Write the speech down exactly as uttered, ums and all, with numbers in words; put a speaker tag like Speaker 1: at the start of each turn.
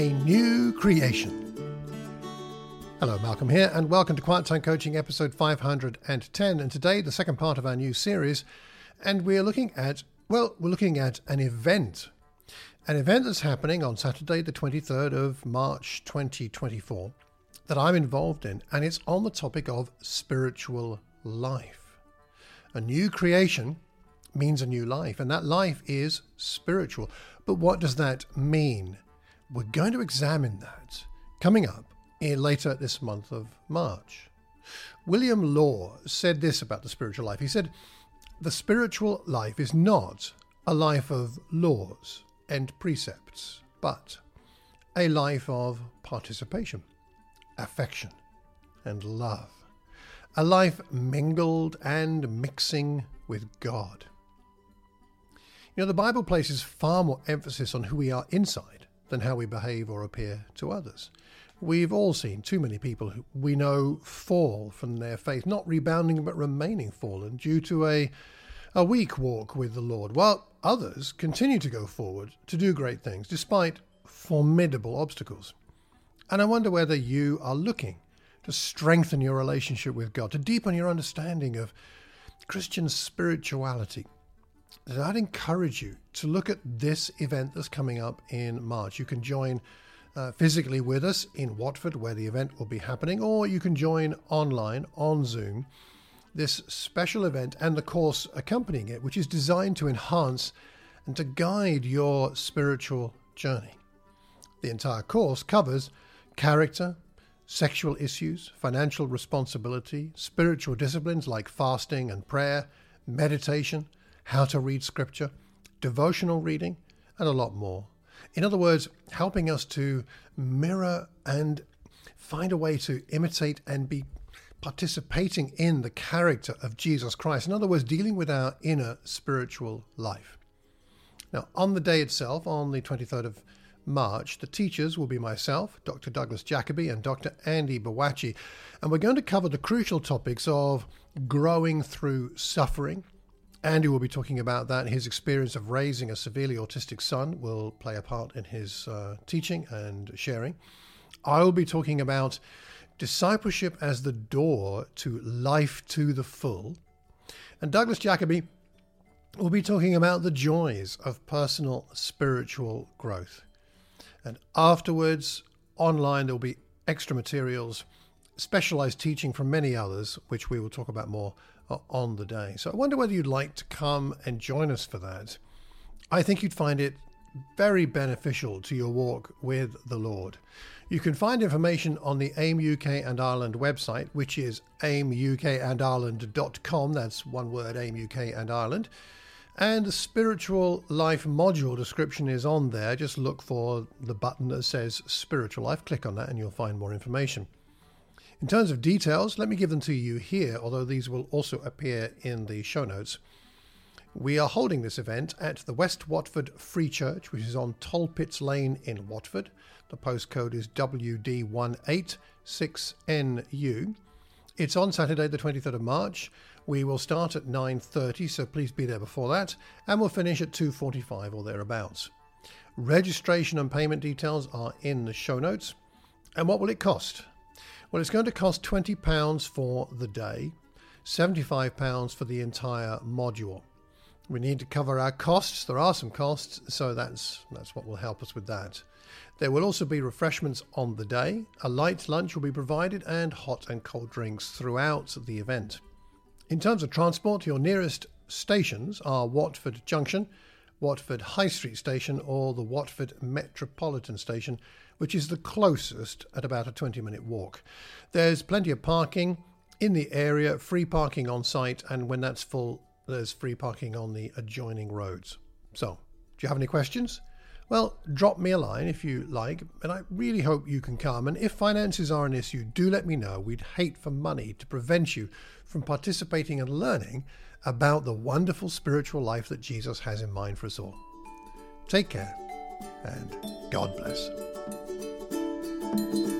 Speaker 1: a new creation. Hello, Malcolm here, and welcome to Quiet Time Coaching episode five hundred ten. And today, the second part of our new series, and we're looking at, well, we're looking at an event. An event that's happening on Saturday, the twenty-third of March, twenty twenty-four, that I'm involved in, and it's on the topic of spiritual life. A new creation means a new life, and that life is spiritual. But what does that mean? We're going to examine that coming up in later this month of March. William Law said this about the spiritual life. He said, the spiritual life is not a life of laws and precepts, but a life of participation, affection, and love. A life mingled and mixing with God. You know, the Bible places far more emphasis on who we are inside than how we behave or appear to others. We've all seen too many people who we know fall from their faith, not rebounding but remaining fallen due to a, a weak walk with the Lord, while others continue to go forward to do great things despite formidable obstacles. And I wonder whether you are looking to strengthen your relationship with God, to deepen your understanding of Christian spirituality. I'd encourage you to look at this event that's coming up in March. You can join uh, physically with us in Watford, where the event will be happening, or you can join online on Zoom this special event and the course accompanying it, which is designed to enhance and to guide your spiritual journey. The entire course covers character, sexual issues, financial responsibility, spiritual disciplines like fasting and prayer, meditation, how to read scripture, devotional reading, and a lot more. In other words, helping us to mirror and find a way to imitate and be participating in the character of Jesus Christ. In other words, dealing with our inner spiritual life. Now, on the day itself, on the twenty-third of March, the teachers will be myself, Doctor Douglas Jacoby, and Doctor Andy Bawachi, and we're going to cover the crucial topics of growing through suffering. Andy will be talking about that. His experience of raising a severely autistic son will play a part in his uh, teaching and sharing. I will be talking about discipleship as the door to life to the full. And Douglas Jacoby will be talking about the joys of personal spiritual growth. And afterwards, online, there will be extra materials, specialized teaching from many others, which we will talk about more on the day. So I wonder whether you'd like to come and join us for that. I think you'd find it very beneficial to your walk with the Lord. You can find information on the AIM U K and Ireland website, which is aim u k and ireland dot com. That's one word, AIM U K and Ireland. And the spiritual life module description is on there. Just look for the button that says spiritual life. Click on that and you'll find more information. In terms of details, let me give them to you here, although these will also appear in the show notes. We are holding this event at the West Watford Free Church, which is on Tolpits Lane in Watford. The postcode is W D one eight six N U. It's on Saturday, the twenty-third of March. We will start at nine thirty, so please be there before that, and we'll finish at two forty-five or thereabouts. Registration and payment details are in the show notes. And what will it cost? Well, it's going to cost twenty pounds for the day, seventy-five pounds for the entire module. We need to cover our costs. There are some costs, so that's that's what will help us with that. There will also be refreshments on the day. A light lunch will be provided and hot and cold drinks throughout the event. In terms of transport, your nearest stations are Watford Junction, Watford High Street Station, or the Watford Metropolitan Station, which is the closest at about a twenty minute walk. There's plenty of parking in the area, free parking on site, and when that's full, there's free parking on the adjoining roads. So, do you have any questions? Well, drop me a line if you like, and I really hope you can come. And if finances are an issue, do let me know. We'd hate for money to prevent you from participating and learning about the wonderful spiritual life that Jesus has in mind for us all. Take care, and God bless.